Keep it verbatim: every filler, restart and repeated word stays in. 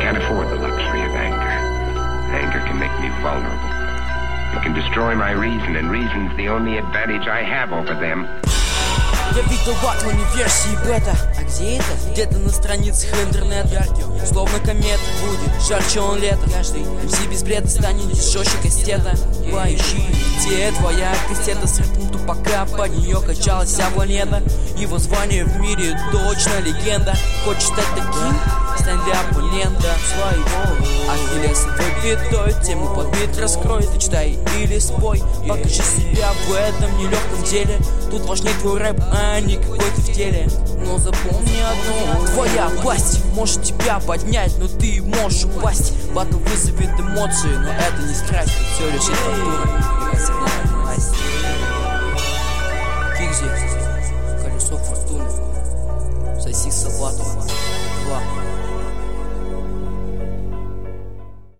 can't afford the luxury of anger. Anger can make me vulnerable. It can destroy my reason, and reason's the only advantage I have over them. Я видел Батмане версии бета. А где это? Где-то на страницах интернета. Словно комета будет, жарче он лето. Каждый эм си без бреда станет жестче кастета. Поищи, где твоя кассета с ритмом тупака. Под нее качалась вся планета. Его звание в мире точно легенда. Хочешь стать таким? Стань для оппонента своего. Ахиллесовой пятой тему под бит раскрой. Ты читай или спой. Покажи себя в этом нелегком деле. Тут важнее твой рэп, а не какой ты в теле. Но запомни одно: твоя власть может тебя поднять, но ты можешь упасть. Батл вызовет эмоции, но это не страсть. Все лишь интонатура и косвенная власть. Кигзи, колесо фортуны, соси собаку.